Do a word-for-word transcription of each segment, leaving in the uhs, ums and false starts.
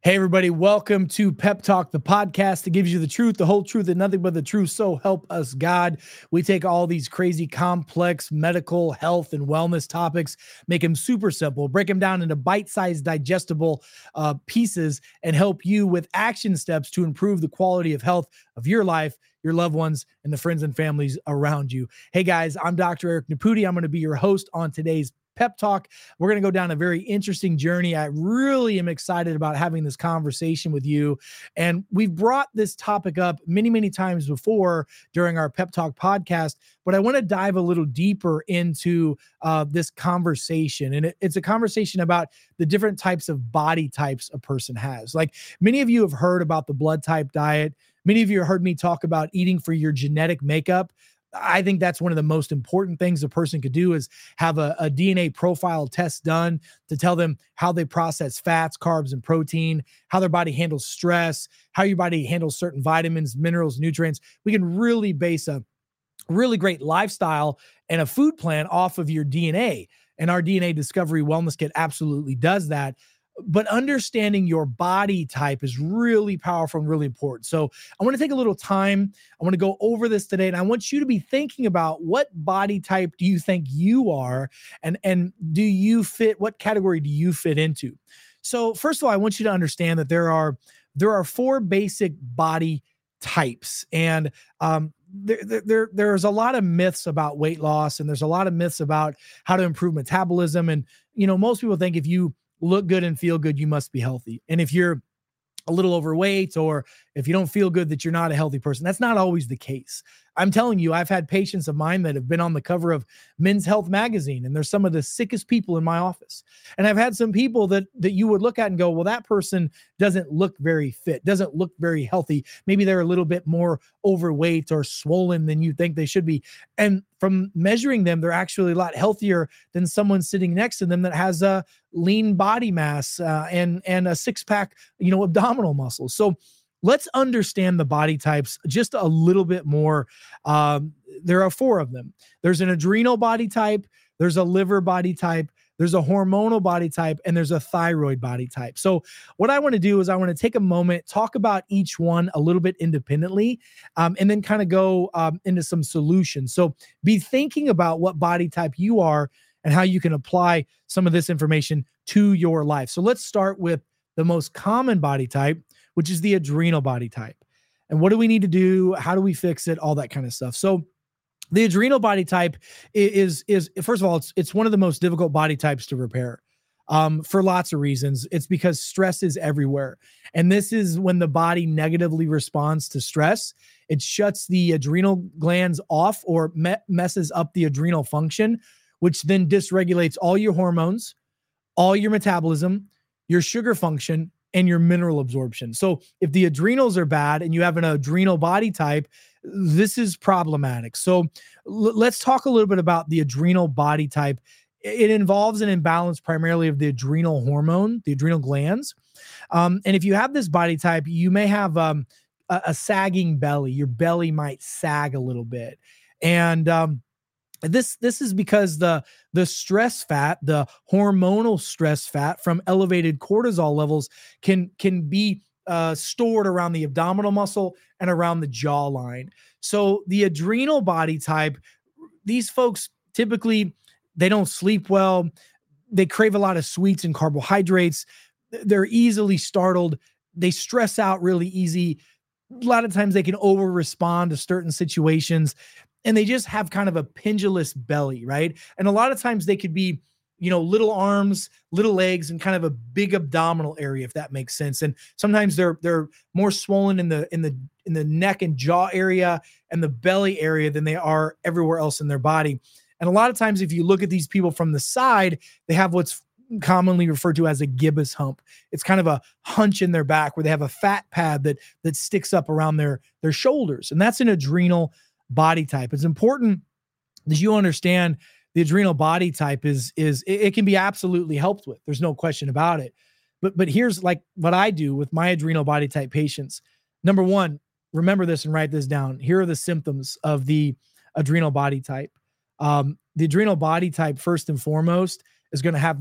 Hey, everybody, welcome to Pep Talk, the podcast that gives you the truth, the whole truth, and nothing but the truth. So help us God. We take all these crazy, complex medical, health, and wellness topics, make them super simple, break them down into bite-sized, digestible uh, pieces, and help you with action steps to improve the quality of health of your life, your loved ones, and the friends and families around you. Hey, guys, I'm Doctor Eric Naputi. I'm going to be your host on today's Pep Talk. We're going to go down a very interesting journey. I really am excited about having this conversation with you. And we've brought this topic up many, many times before during our Pep Talk podcast, but I want to dive a little deeper into uh, this conversation. And it, it's a conversation about the different types of body types a person has. Like many of you have heard about the blood type diet. Many of you have heard me talk about eating for your genetic makeup. I think that's one of the most important things a person could do is have a, a D N A profile test done to tell them how they process fats, carbs, and protein, how their body handles stress, how your body handles certain vitamins, minerals, nutrients. We can really base a really great lifestyle and a food plan off of your D N A. And our D N A Discovery Wellness Kit absolutely does that. But understanding your body type is really powerful and really important. So I want to take a little time. I want to go over this today, and I want you to be thinking about what body type do you think you are, and, and do you fit, what category do you fit into? So first of all, I want you to understand that there are, there are four basic body types. And um, there, there, there's a lot of myths about weight loss, and there's a lot of myths about how to improve metabolism. And, you know, most people think if you look good and feel good, you must be healthy. And if you're a little overweight, or if you don't feel good, that you're not a healthy person. That's not always the case. I'm telling you, I've had patients of mine that have been on the cover of Men's Health magazine, and they're some of the sickest people in my office. And I've had some people that that you would look at and go, well, that person doesn't look very fit, doesn't look very healthy. Maybe they're a little bit more overweight or swollen than you think they should be. And from measuring them, they're actually a lot healthier than someone sitting next to them that has a lean body mass uh, and and a six pack, you know, abdominal muscles. So let's understand the body types just a little bit more. Um, there are four of them. There's an adrenal body type, there's a liver body type, there's a hormonal body type, and there's a thyroid body type. So what I want to do is I want to take a moment, talk about each one a little bit independently, um, and then kind of go um, into some solutions. So be thinking about what body type you are and how you can apply some of this information to your life. So let's start with the most common body type, which is the adrenal body type. And what do we need to do? How do we fix it? All that kind of stuff. So the adrenal body type is, is, is first of all, it's, it's one of the most difficult body types to repair um, for lots of reasons. It's because stress is everywhere. And this is when the body negatively responds to stress. It shuts the adrenal glands off, or me- messes up the adrenal function, which then dysregulates all your hormones, all your metabolism, your sugar function, and your mineral absorption. So if the adrenals are bad and you have an adrenal body type, this is problematic. So l- let's talk a little bit about the adrenal body type. It involves an imbalance primarily of the adrenal hormone, the adrenal glands. Um, and if you have this body type, you may have um, a, a sagging belly. Your belly might sag a little bit. And um, This this is because the the stress fat, the hormonal stress fat from elevated cortisol levels can can be uh, stored around the abdominal muscle and around the jawline. So the adrenal body type, these folks typically, they don't sleep well. They crave a lot of sweets and carbohydrates. They're easily startled. They stress out really easy. A lot of times they can over respond to certain situations, and they just have kind of a pendulous belly, right? And a lot of times they could be, you know, little arms, little legs, and kind of a big abdominal area, if that makes sense. And sometimes they're they're more swollen in the in the in the neck and jaw area and the belly area than they are everywhere else in their body. And a lot of times, if you look at these people from the side, they have what's commonly referred to as a gibbous hump. It's kind of a hunch in their back where they have a fat pad that that sticks up around their their shoulders, and that's an adrenal body type. It's important that you understand the adrenal body type is is it, it can be absolutely helped with. There's no question about it. But but here's like what I do with my adrenal body type patients. Number one, remember this and write this down. Here are the symptoms of the adrenal body type. Um, the adrenal body type, first and foremost, is going to have that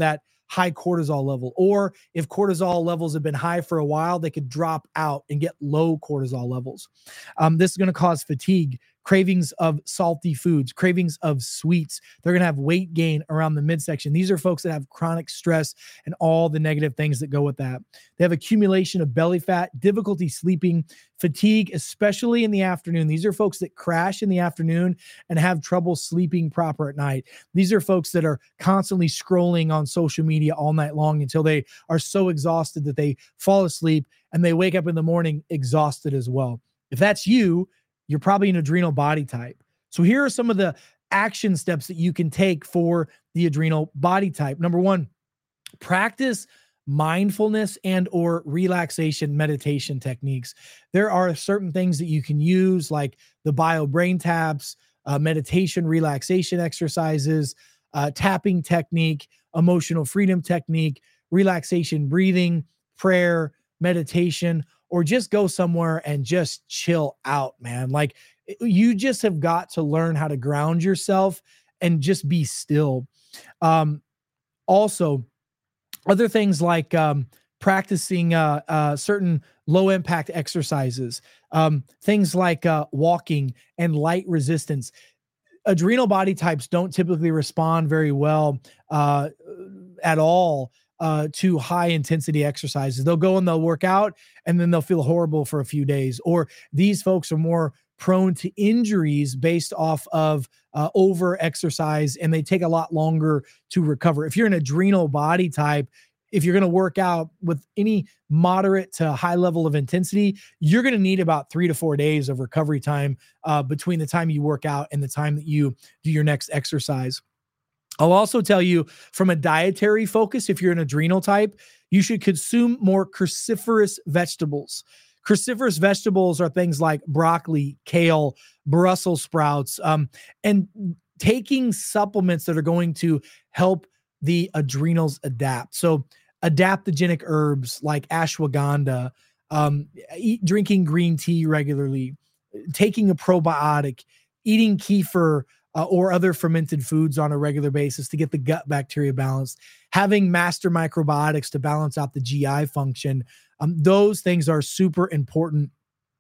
high cortisol level. Or if cortisol levels have been high for a while, they could drop out and get low cortisol levels. Um, this is going to cause fatigue, cravings of salty foods, cravings of sweets. They're going to have weight gain around the midsection. These are folks that have chronic stress and all the negative things that go with that. They have accumulation of belly fat, difficulty sleeping, fatigue, especially in the afternoon. These are folks that crash in the afternoon and have trouble sleeping proper at night. These are folks that are constantly scrolling on social media all night long until they are so exhausted that they fall asleep and they wake up in the morning exhausted as well. If that's you, you're probably an adrenal body type. So here are some of the action steps that you can take for the adrenal body type. Number one, practice mindfulness and or relaxation meditation techniques. There are certain things that you can use like the bio brain taps, uh, meditation, relaxation exercises, uh, tapping technique, emotional freedom technique, relaxation breathing, prayer, meditation, or just go somewhere and just chill out, man. Like you just have got to learn how to ground yourself and just be still. Um, also, other things like um, practicing uh, uh, certain low impact exercises, um, things like uh, walking and light resistance. Adrenal body types don't typically respond very well uh, at all uh, to high intensity exercises. They'll go and they'll work out and then they'll feel horrible for a few days. Or these folks are more prone to injuries based off of uh, over exercise, and they take a lot longer to recover. If you're an adrenal body type, if you're going to work out with any moderate to high level of intensity, you're going to need about three to four days of recovery time uh, between the time you work out and the time that you do your next exercise. I'll also tell you from a dietary focus, if you're an adrenal type, you should consume more cruciferous vegetables. Cruciferous vegetables are things like broccoli, kale, Brussels sprouts, um, and taking supplements that are going to help the adrenals adapt. So adaptogenic herbs like ashwagandha, um, eat, drinking green tea regularly, taking a probiotic, eating kefir uh, or other fermented foods on a regular basis to get the gut bacteria balanced, having master microbiotics to balance out the G I function. Um, those things are super important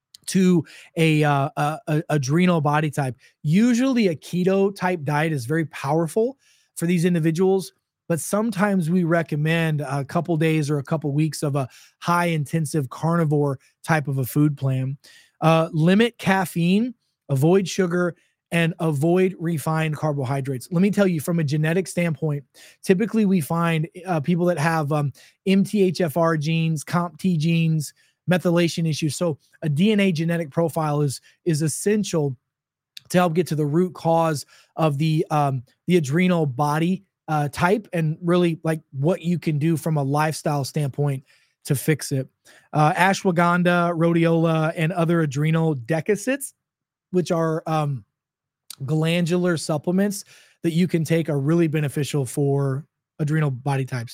to a, uh, a, a adrenal body type. Usually a keto type diet is very powerful for these individuals, but sometimes we recommend a couple days or a couple weeks of a high intensive carnivore type of a food plan. Uh, limit caffeine, avoid sugar, and avoid refined carbohydrates. Let me tell you, from a genetic standpoint, typically we find uh, people that have um, M T H F R genes, C O M T genes, methylation issues. So a D N A genetic profile is, is essential to help get to the root cause of the, um, the adrenal body uh, type, and really like what you can do from a lifestyle standpoint to fix it. Uh, ashwagandha, rhodiola, and other adrenal decocits, which are um, glandular supplements that you can take, are really beneficial for adrenal body types.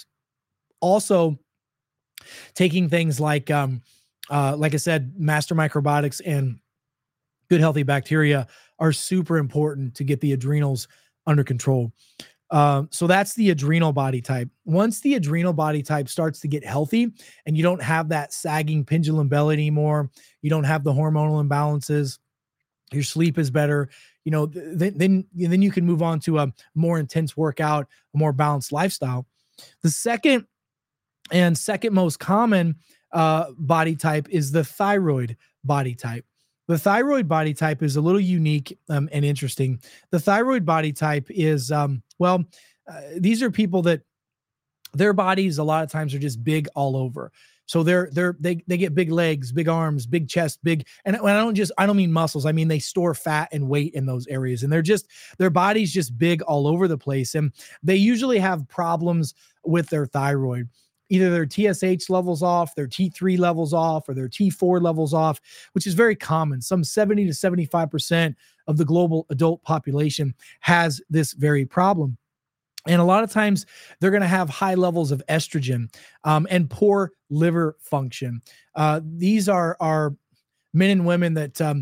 Also, taking things like, um, uh, like I said, master microbiotics and good healthy bacteria are super important to get the adrenals under control. Um, so that's the adrenal body type. Once the adrenal body type starts to get healthy and you don't have that sagging pendulum belly anymore, you don't have the hormonal imbalances, your sleep is better, you know, then, then, then you can move on to a more intense workout, a more balanced lifestyle. The second and second most common uh, body type is the thyroid body type. The thyroid body type is a little unique um, and interesting. The thyroid body type is, um, well, uh, these are people that their bodies a lot of times are just big all over. So they're, they're, they, they get big legs, big arms, big chest, big, and when I don't just, I don't mean muscles. I mean, they store fat and weight in those areas, and they're just, their body's just big all over the place. And they usually have problems with their thyroid. Either their T S H levels off, their T three levels off, or their T four levels off, which is very common. Some seventy to seventy-five percent of the global adult population has this very problem. And a lot of times they're going to have high levels of estrogen um, and poor liver function. Uh, these are, are men and women that um,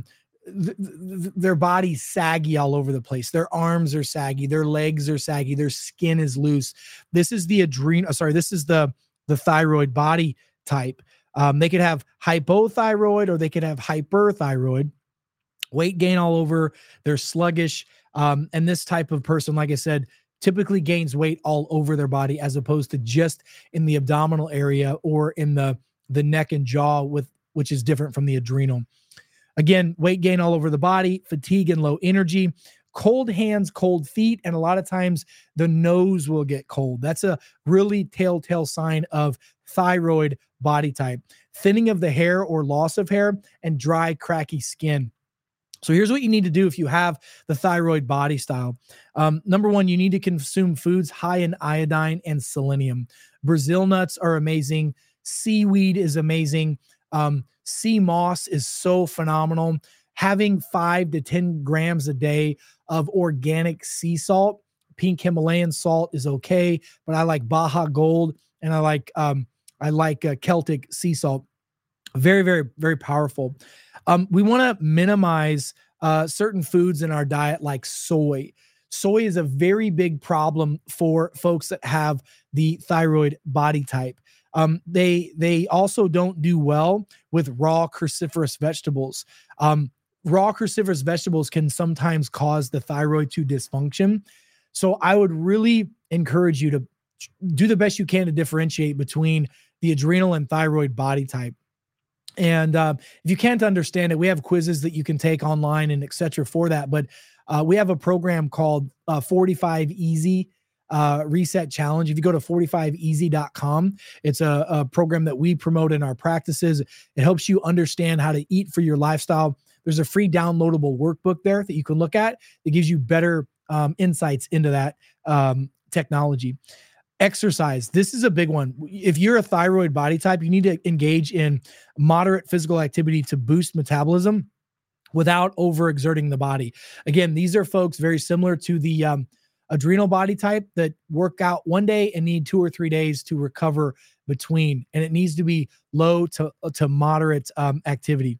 th- th- their body's saggy all over the place. Their arms are saggy, their legs are saggy, their skin is loose. This is the adrenal, sorry, this is the the thyroid body type. Um, they could have hypothyroid or they could have hyperthyroid, weight gain all over, they're sluggish. Um, and this type of person, like I said, typically gains weight all over their body as opposed to just in the abdominal area or in the the neck and jaw, with which is different from the adrenal. Again, weight gain all over the body, fatigue and low energy, cold hands, cold feet, and a lot of times the nose will get cold. That's a really telltale sign of thyroid body type. Thinning of the hair or loss of hair, and dry, cracky skin. So here's what you need to do if you have the thyroid body style. Um, number one, you need to consume foods high in iodine and selenium. Brazil nuts are amazing. Seaweed is amazing. Um, sea moss is so phenomenal. Having five to ten grams a day of organic sea salt. Pink Himalayan salt is okay, but I like Baja Gold and I like um, I like uh, Celtic sea salt. Very, very, very powerful. Um, we want to minimize uh, certain foods in our diet, like soy. Soy is a very big problem for folks that have the thyroid body type. Um, they they also don't do well with raw cruciferous vegetables. Um, raw cruciferous vegetables can sometimes cause the thyroid to dysfunction. So I would really encourage you to do the best you can to differentiate between the adrenal and thyroid body type. And uh, if you can't understand it, we have quizzes that you can take online and et cetera for that. But uh, we have a program called uh, forty-five Easy uh, Reset Challenge. If you go to forty-five easy dot com, it's a, a program that we promote in our practices. It helps you understand how to eat for your lifestyle. There's a free downloadable workbook there that you can look at that gives you better um, insights into that um, technology. Exercise. This is a big one. If you're a thyroid body type, you need to engage in moderate physical activity to boost metabolism without overexerting the body. Again, these are folks very similar to the um, adrenal body type that work out one day and need two or three days to recover between. And it needs to be low to, to moderate um, activity.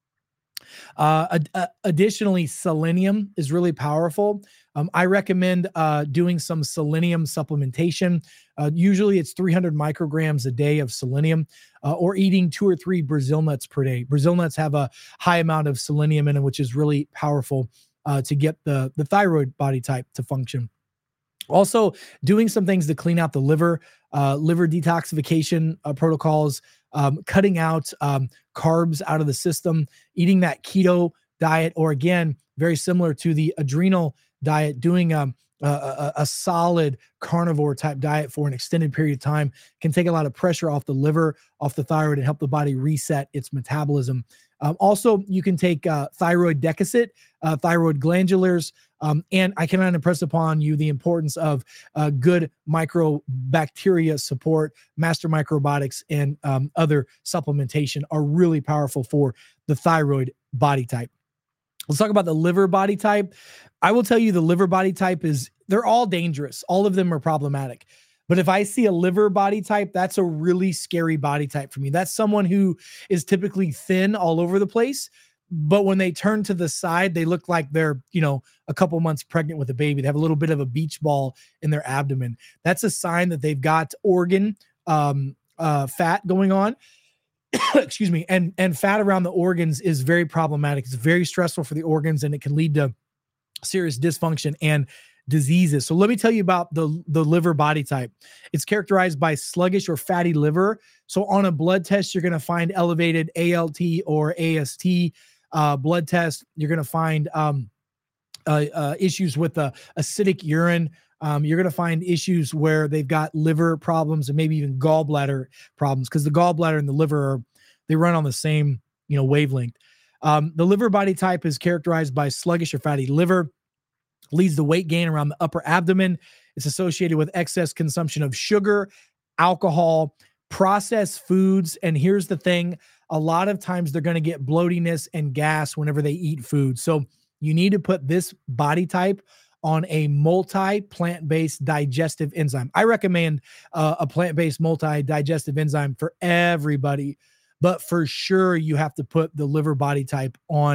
Uh, ad- uh, additionally, selenium is really powerful. Um, I recommend uh, doing some selenium supplementation. Uh, usually it's three hundred micrograms a day of selenium, uh, or eating two or three Brazil nuts per day. Brazil nuts have a high amount of selenium in them, which is really powerful uh, to get the, the thyroid body type to function. Also, doing some things to clean out the liver, uh, liver detoxification uh, protocols, um, cutting out um, carbs out of the system, eating that keto diet, or again, very similar to the adrenal diet, doing um, a, a, a solid carnivore type diet for an extended period of time can take a lot of pressure off the liver, off the thyroid, and help the body reset its metabolism. Um, also, you can take uh, thyroid Decocit, uh, thyroid glandulars, um, and I cannot impress upon you the importance of uh, good microbacteria support. Master Microbiotics and um, other supplementation are really powerful for the thyroid body type. Let's talk about the liver body type. I will tell you the liver body type is, they're all dangerous. All of them are problematic. But if I see a liver body type, that's a really scary body type for me. That's someone who is typically thin all over the place, but when they turn to the side, they look like they're, you know, a couple months pregnant with a baby. They have a little bit of a beach ball in their abdomen. That's a sign that they've got organ um, uh, fat going on. Excuse me. And, and fat around the organs is very problematic. It's very stressful for the organs, and it can lead to serious dysfunction and diseases. So let me tell you about the, the liver body type. It's characterized by sluggish or fatty liver. So on a blood test, you're going to find elevated A L T or A S T uh, blood test. You're going to find um, uh, uh, issues with the acidic urine. Um, you're going to find issues where they've got liver problems and maybe even gallbladder problems, because the gallbladder and the liver are, they run on the same, you know, wavelength. Um, the liver body type is characterized by sluggish or fatty liver, leads to weight gain around the upper abdomen. It's associated with excess consumption of sugar, alcohol, processed foods. And here's the thing, a lot of times they're going to get bloatiness and gas whenever they eat food. So you need to put this body type on a multi-plant-based digestive enzyme. I recommend uh, a plant-based multi-digestive enzyme for everybody, but for sure you have to put the liver body type on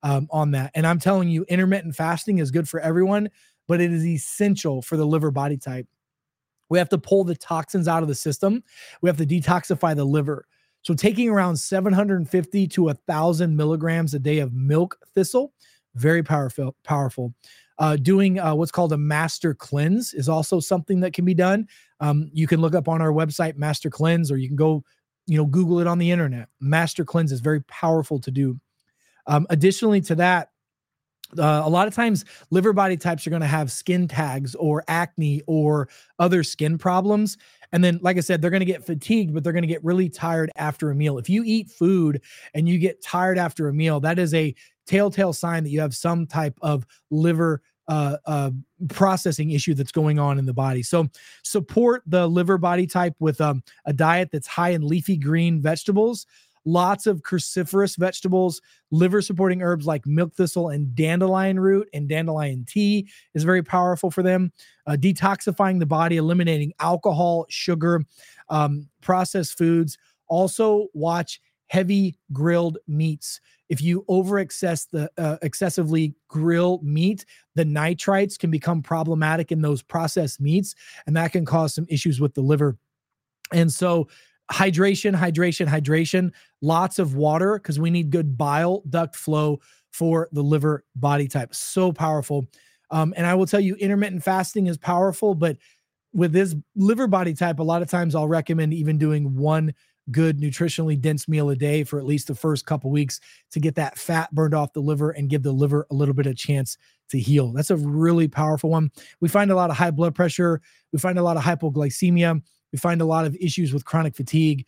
um, on that. And I'm telling you, intermittent fasting is good for everyone, but it is essential for the liver body type. We have to pull the toxins out of the system. We have to detoxify the liver. So taking around seven hundred fifty to one thousand milligrams a day of milk thistle, very powerful. powerful. Uh, doing uh, what's called a master cleanse is also something that can be done. Um, you can look up on our website, Master Cleanse, or you can go, you know, Google it on the internet. Master Cleanse is very powerful to do. Um, additionally to that, Uh, a lot of times liver body types are going to have skin tags or acne or other skin problems. And then, like I said, they're going to get fatigued, but they're going to get really tired after a meal. If you eat food and you get tired after a meal, that is a telltale sign that you have some type of liver uh, uh, processing issue that's going on in the body. So support the liver body type with um, a diet that's high in leafy green vegetables, lots of cruciferous vegetables, liver supporting herbs like milk thistle and dandelion root and dandelion tea is very powerful for them. Uh, detoxifying the body, eliminating alcohol, sugar, um, processed foods. Also watch heavy grilled meats. If you over excess the uh, excessively grill meat, the nitrites can become problematic in those processed meats, and that can cause some issues with the liver. And so hydration, hydration, hydration, lots of water, because we need good bile duct flow for the liver body type. So powerful. Um, and I will tell you, intermittent fasting is powerful, but with this liver body type, a lot of times I'll recommend even doing one good nutritionally dense meal a day for at least the first couple weeks to get that fat burned off the liver and give the liver a little bit of chance to heal. That's a really powerful one. We find a lot of high blood pressure. We find a lot of hypoglycemia. We find a lot of issues with chronic fatigue.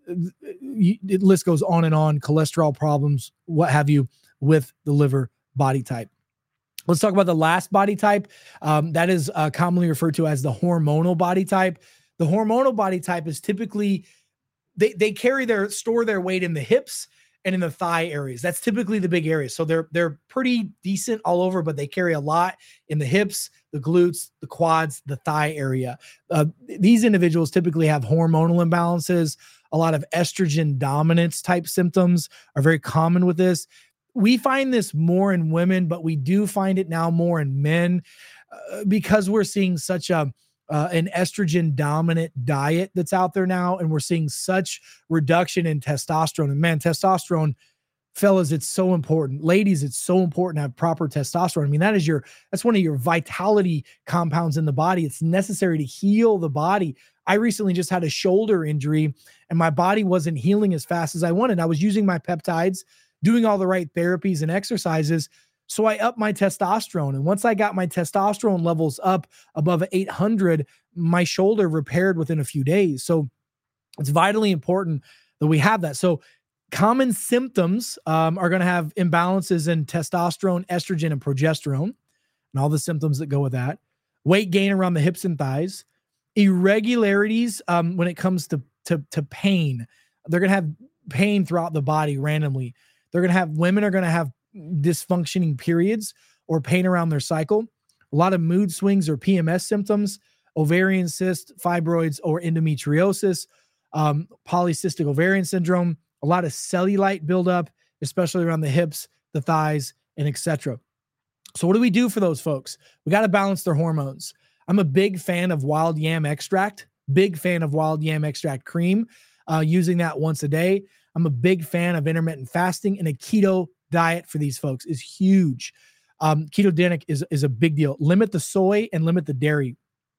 The list goes on and on, cholesterol problems, what have you, with the liver body type. Let's talk about the last body type. Um, that is uh, commonly referred to as the hormonal body type. The hormonal body type is typically, they, they carry their, store their weight in the hips and in the thigh areas. That's typically the big areas. So they're, they're pretty decent all over, but they carry a lot in the hips, the glutes, the quads, the thigh area. Uh, these individuals typically have hormonal imbalances. A lot of estrogen dominance type symptoms are very common with this. We find this more in women, but we do find it now more in men uh, because we're seeing such a uh, an estrogen dominant diet that's out there now, and we're seeing such reduction in testosterone. And man, testosterone, fellas, it's so important. Ladies, it's so important to have proper testosterone. I mean, that is your, that's one of your vitality compounds in the body. It's necessary to heal the body. I recently just had a shoulder injury and my body wasn't healing as fast as I wanted. I was using my peptides, doing all the right therapies and exercises. So I upped my testosterone. And once I got my testosterone levels up above eight hundred, my shoulder repaired within a few days. So it's vitally important that we have that. So common symptoms um, are going to have imbalances in testosterone, estrogen, and progesterone, and all the symptoms that go with that. Weight gain around the hips and thighs. Irregularities um, when it comes to, to, to pain. They're going to have pain throughout the body randomly. They're going to have, women are going to have dysfunctioning periods or pain around their cycle. A lot of mood swings or P M S symptoms, ovarian cyst, fibroids, or endometriosis, um, polycystic ovarian syndrome, a lot of cellulite buildup, especially around the hips, the thighs, and et cetera. So what do we do for those folks? We got to balance their hormones. I'm a big fan of wild yam extract, big fan of wild yam extract cream, uh, using that once a day. I'm a big fan of intermittent fasting, and a keto diet for these folks is huge. Um, ketogenic is, is a big deal. Limit the soy and limit the dairy.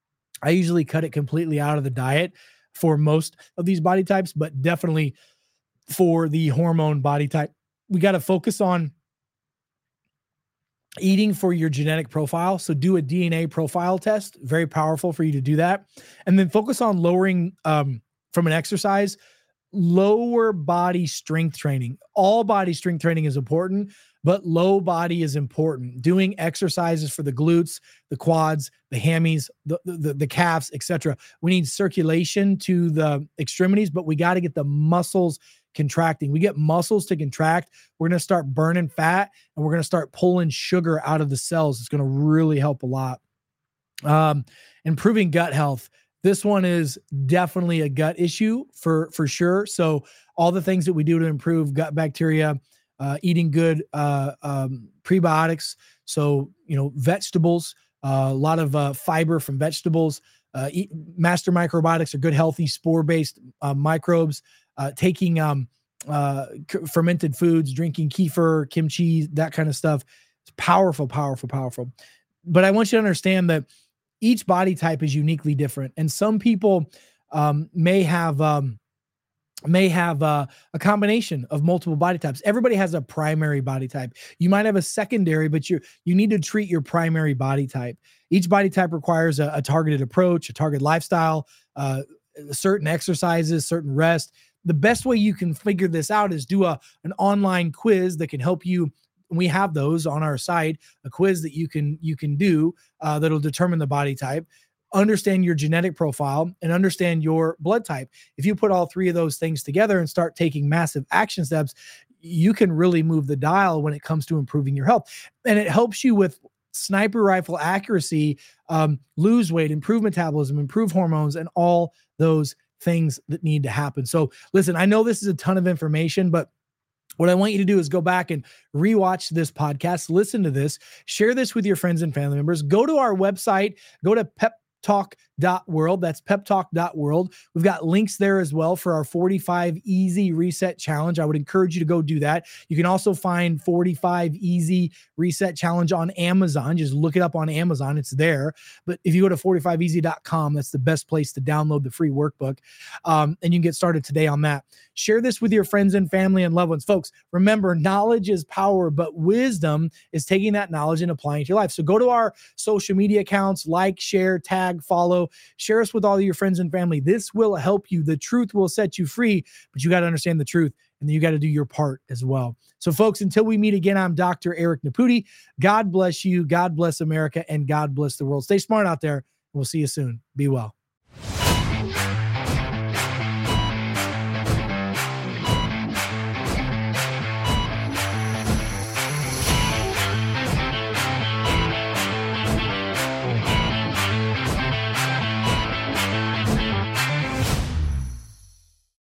I usually cut it completely out of the diet for most of these body types, but definitely for the hormone body type, we got to focus on eating for your genetic profile. So do a D N A profile test, very powerful for you to do that. And then focus on lowering um, from an exercise, lower body strength training. All body strength training is important, but low body is important. Doing exercises for the glutes, the quads, the hammies, the, the, the calves, et cetera. We need circulation to the extremities, but we got to get the muscles contracting. We get muscles to contract, we're going to start burning fat and we're going to start pulling sugar out of the cells. It's going to really help a lot. Um, improving gut health. This one is definitely a gut issue for, for sure. So all the things that we do to improve gut bacteria, uh, eating good uh, um, prebiotics. So, you know, vegetables, uh, a lot of uh, fiber from vegetables. Uh, eat, master microbiotics are good, healthy, spore-based uh, microbes. Uh, taking um, uh, c- fermented foods, drinking kefir, kimchi, that kind of stuff. It's powerful, powerful, powerful. But I want you to understand that each body type is uniquely different. And some people um, may have um, may have uh, a combination of multiple body types. Everybody has a primary body type. You might have a secondary, but you you need to treat your primary body type. Each body type requires a, a targeted approach, a targeted lifestyle, uh, certain exercises, certain rest. The best way you can figure this out is do a an online quiz that can help you. We have those on our site, a quiz that you can you can do uh, that'll determine the body type, understand your genetic profile, and understand your blood type. If you put all three of those things together and start taking massive action steps, you can really move the dial when it comes to improving your health. And it helps you with sniper rifle accuracy, um, lose weight, improve metabolism, improve hormones, and all those things that need to happen. So listen, I know this is a ton of information, but what I want you to do is go back and rewatch this podcast, listen to this, share this with your friends and family members. Go to our website, go to pep talk dot world. That's pep talk dot world. We've got links there as well for our forty-five Easy Reset Challenge. I would encourage you to go do that. You can also find forty-five Easy Reset Challenge on Amazon. Just look it up on Amazon. It's there. But if you go to forty-five easy dot com, that's the best place to download the free workbook. Um, and you can get started today on that. Share this with your friends and family and loved ones. Folks, remember, knowledge is power, but wisdom is taking that knowledge and applying it to your life. So go to our social media accounts, like, share, tag, follow, share us with all of your friends and family. This will help you. The truth will set you free, but you got to understand the truth, and then you got to do your part as well. So folks, until we meet again, I'm Doctor Eric Naputi. God bless you. God bless America, and God bless the world. Stay smart out there. We'll see you soon. Be well.